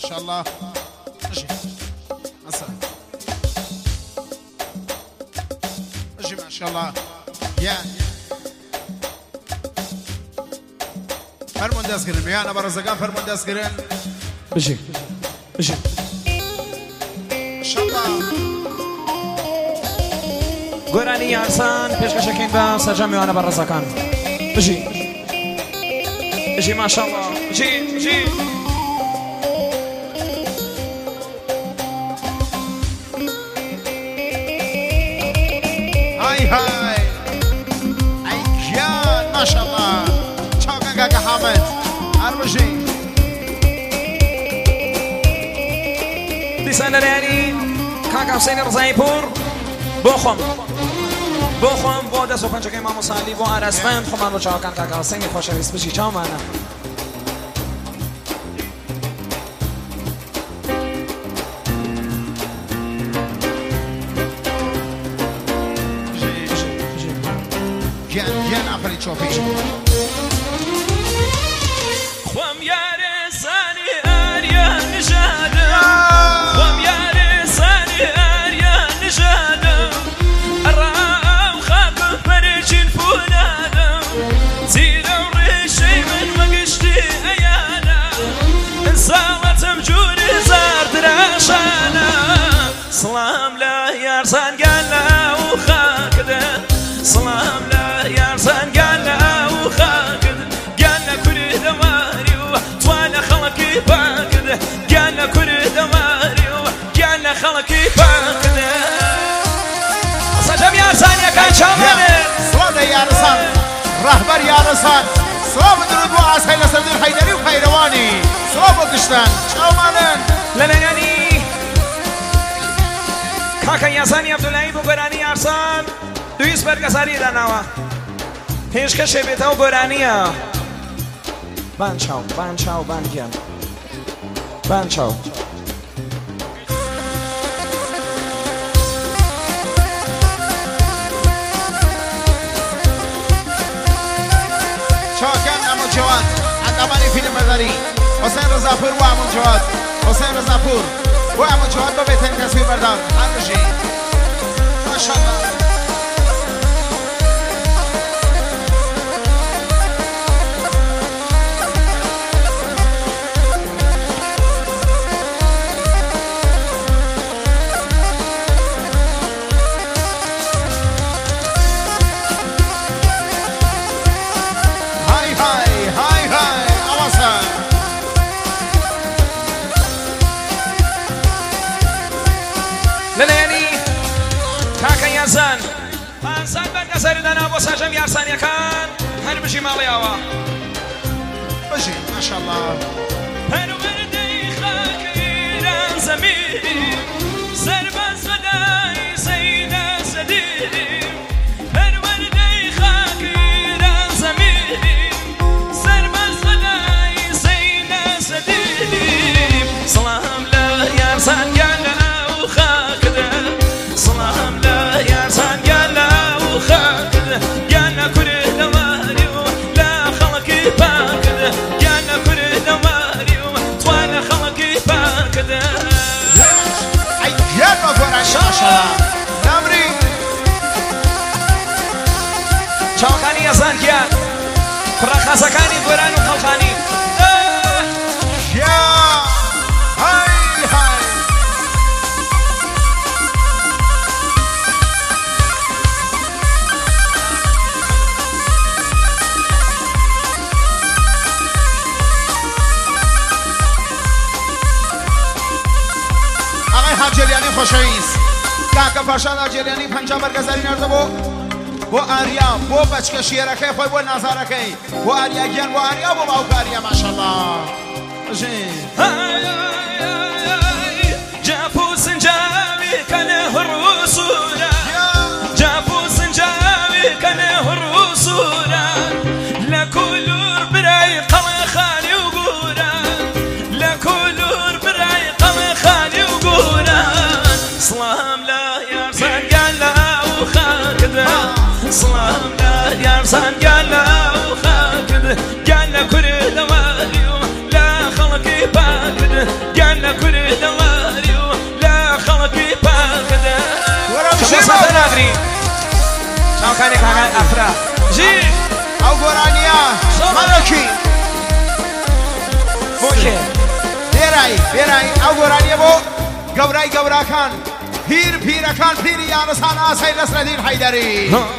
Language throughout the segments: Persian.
شاء الله. اجي مثلا اجي ما شاء الله. يعني فرمون دست گرن میان برزگان فرمون دست گرن. اجي اجي ان شاء الله. گۆرانی یارسان پێشکەشەکەین بە سەرجەم میوانە بەڕێزەکان. اجي اجي ما شاء الله. اجي اجي هاي هاي اي جان ما شاء الله. چاکن کاکا حامد اربجی دیسان لەلایەنی کاکا حوسێنی ڕزایی پوور بۆ خۆم بۆ دەست و پەنجەکەی مامۆسالی بۆ ئاراسبەند خۆمان بۆ چاوەکان کاکا حوسێنی خۆشەویست بژی چاومانە. گیان آفرین چوپی خوام یارسانی ئاریا نژادم خوام یارسانی ئاریا نژادم ئەڕام خاکم پەرێکین فولادم زیرە و ڕێشەی من وەگشتی ئەیانە ئەساڵەتم جووری زاردراشانە سڵام لە یارسانگان لە ئاو خاکدە سڵام لە یارسانگان لە ئاو خاکدە گیان لە کوری دەواری و توان لە خەڵکی پاکدە گیان لە کوری دەواری و گیان لە خەڵکی پاکدە سەجەم یارسانیەکان چاوانێ سڵادە یارسان ڕەهبەر یارسان سڵاو درود بۆ ئاسای لەسەر دڵ حەیدەری و خەیرەوانی سڵاو بۆ گشتان چاومانن لەلایەنی کاکە یاسانی عەبدوڵایی بۆ گۆرانی یارسان دویست بەرگەزاری داناوە پێشکەشێ بێتەوە گۆرانیە بان چاو بان گیان بان چاو چاکن امون جواد اندامانی فیلم برداری حسین رضاپور و امون جواد حسین رضاپور و امون جواد با بهترین تصویر بردار اربجی ماشاءالله. لەلایەنی کاکە یارسان پانسان بەرگەزاری دانا بۆ سەرجەم یارسانیەکان هەر بژی ماڵیاوە بژی ماشاءالله. پەروەردەی خاکە ئیران زەمین سەربەز بەدای سەیدە سەدیم پەروەردەی خاکە ئیران زەمین سەربەز بەدای سەیدە سەدیم سڵام لە یارسانگان لە ئاو خاکدە سڵام لە یارسانگان لە ئاو خاکدە گیان لە کوری دەواری و لە خەڵکی پاکدە گیان لە کوری دەواری و توان لە خەڵکی پاکدە ئەی گیان بە گۆرانی ماشاءالله. نامری چاوەکانی یاسان گیان کوڕەخاسەکانی گۆران و خەڵخانی گیان های های آقای حاجلیانی خوشویست کاکە پاشان حاجلیانی پەنجا بەرگەزاری نردە بۆ ئاریا بۆ بەچکە شێرەکەی خۆی بۆ نازارەکەی بۆ ئاریا گیان بۆ ئاریا بۆ باوکە ئاریا ماشاءالله. جاپو سنجاوی کنه هروسورا جاپو سنجاوی کنه هروسورا لکولور برای قلع خالی و گوران لکولور برای قلع خالی و گوران سلام لا یارسان گان لا و خاکده سلام لا یارسان گان لا و خاکده گان لکوری دواریو لا خلقی پاکده كان افرا جي او گۆرانیە مەلەکی اوكي بێرای ئەو گۆرانیە بۆ گەورای گەوراکان پیر پیرەکان پیری یانسان ئاسەی نەسرەدین حەیدەری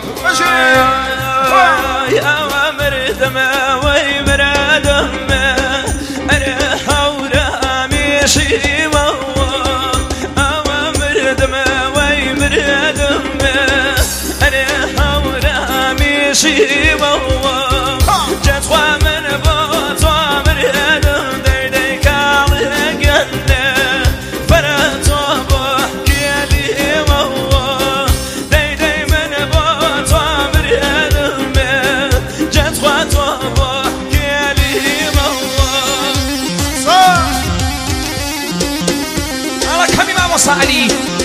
يا مردم وي مردم انا حورا مشي مردم وي مردم انا حورا مشي جت من بوت مردم ديدك على جنة فرت بحكي ديدي من بوت مردم جت بحكي على كمي ما وصلي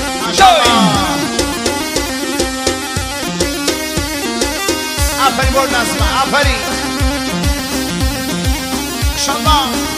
آفرین بۆ نەزمە ئافرین شەڵا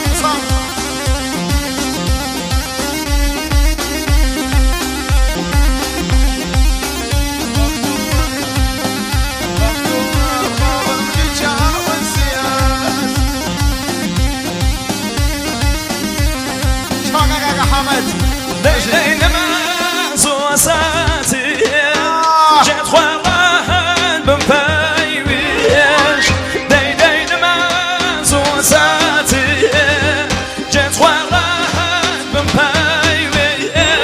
حامد دينما زوساتي جت خوان بمفايويش دينما زوساتي جت خوان بمفايويش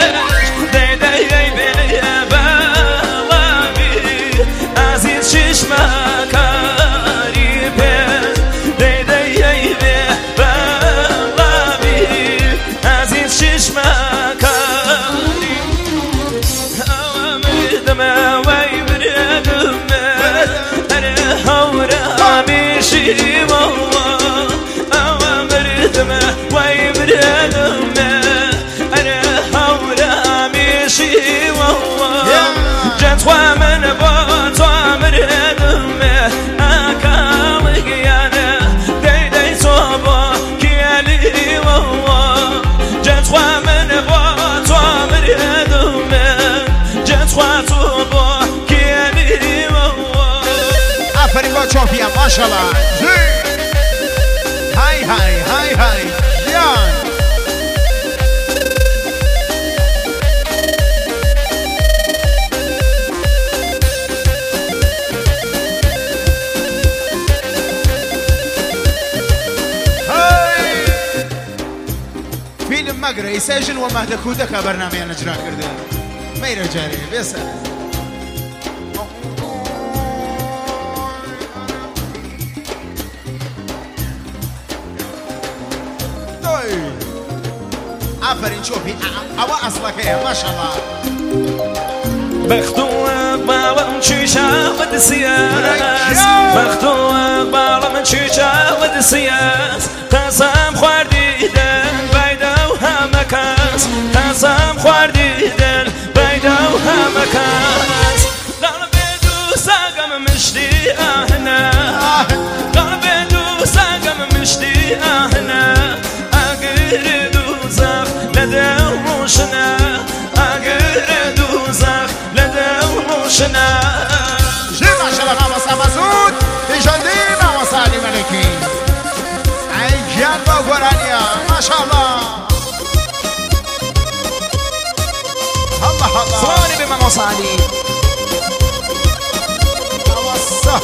ديني بالامي عزيز ششما كاريبه ديني بالامي عزيز ششما چۆپیە ماشەڵا های دیان فیلم مەگرە ئیساژن و مەهدە کودەکە بەرنامەیان نەجرا کردن مەیرە جارێ بێسەر آفرین چۆپی ئەوە ئەسڵەکەیە ماشەڵا بەختووە باڵم چیشاوە سیاس بەختووە باڵم چیشاوە سیاس تازام خواردیدن بایدا و هەمە کەس تازام خواردیدن بایدا و هەمە کەس لاڵ بێت و ساگەم مشتی ئاهنە لاڵ بێت و ساگەم مشتی ئاهنە ئەگر دوزەخ لە دڵموشنە ئەگر دوزەخ لە دڵموشنە ژێ ماشەڵا مامۆستا مەسعود پیژەندی مامۆستا عەلی مەلەکی ئەی گیان بەو گۆرانیە ماشەڵا سڵاوی بێ مامۆستا عەلی ئەوەسە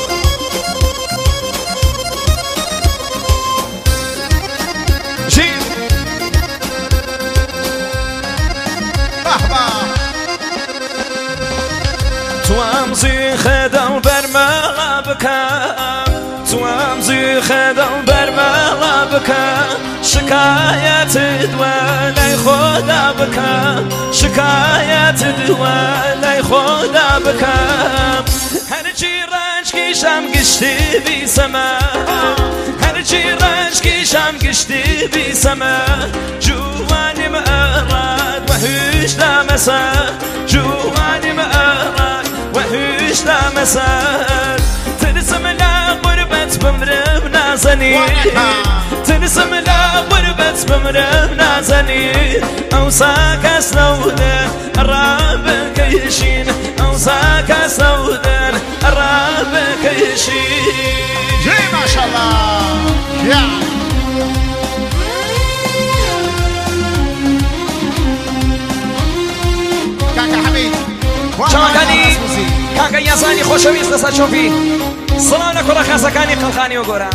توام زيخ دل برملا بكام توام زيخ دل برملا بكام شكاية دوالي خدا بكام شكاية دوالي خدا بكام هرچی رنج کشم گشتی بی سما هرچی رنج کشم گشتی بی سما جوانی مأراد و هیچ لمسد جوانی مأراد و هیچ لمسد ترسم لغربت بمرم نازنی ترسم لغربت بمرم نازنی او ساک سودن راب کشین او ساک سودن جي ما شاء الله يا كاكا حميد چاوەکانی کاکە یاسانی خۆشەویست لەسەر چۆپی سڵاو لە کوڕە خاسەکانی قەڵخانی وەگۆرە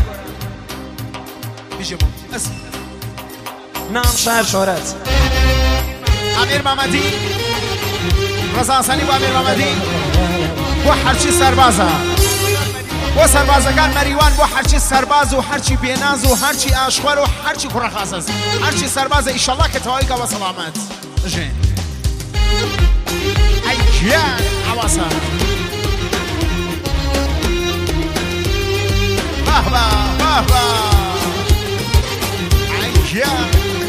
نام شار شۆرەت ئامیر مامەدی ڕەزاسەنی بۆ ئامیر مامەدی بۆ هەرچی سەربازە بۆ سەربازەکان مەریوان بۆ هەرچی سەرباز و هەرچی بێناز و هەرچی ئاشخوار و هەرچی کوڕە خاسەس هەرچی سەربازە ئیشەڵڵا کە تەواوی کەوە سەڵامەت ژێن ئەی گیان ئەوەسە بەهبە بەهبە ئەی گیان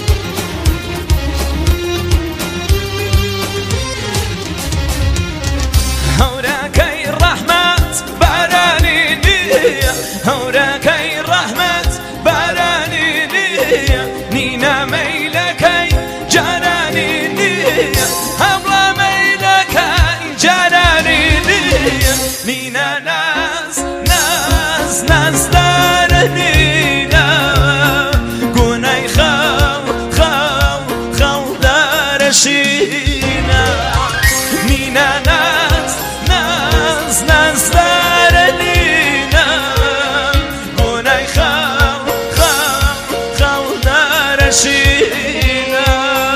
هەورەکەی ڕەحمەت بارانی نییە هەورەکەی ڕەحمەت بارانی نییە نینە مەیلەکەی جارانی نییە هەمڵە مەیلەکەی جارانی نییە نینە ناز ناز نازدارە نینە گونەی خەو خەو خەودارە شینە نینە ناز ناز نازدارە نینە گونەی خەو خەو خەودارە شینە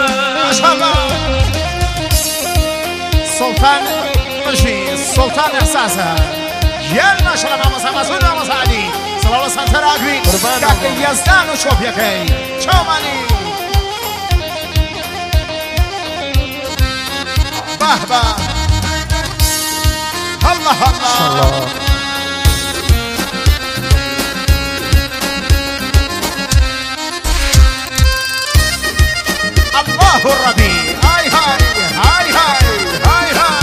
سلطان قشي سلطان إحساسه يا ما شاء الله مامسا مسعود مامسا علي صلى الله عليه وسلم أقري كاكي يزدان وشوف يكي شو ماني بهبة الله الله الله الربيع هاي هاي هاي هاي هاي هاي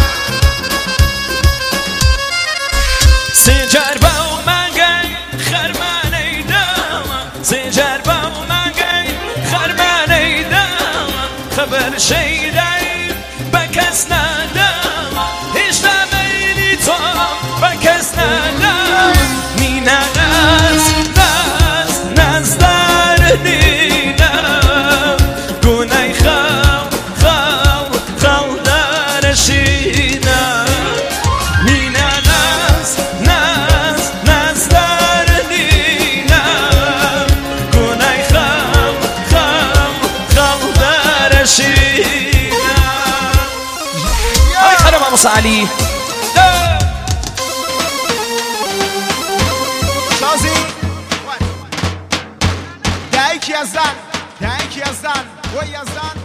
سجار باو مانگای خرمانی داما سجار باو مانگای خرمانی داما خبر شیدای بکس نداما هیچ نمیلی تو بکس نداما نینا ناز ناز نازدار نینا گونای خو خو خو دارشینا نینا ناز ناز نازدار نینا گونای خو خو خو دارشینا آی خانم ماموس علی شازی دایک یزدان و یزدان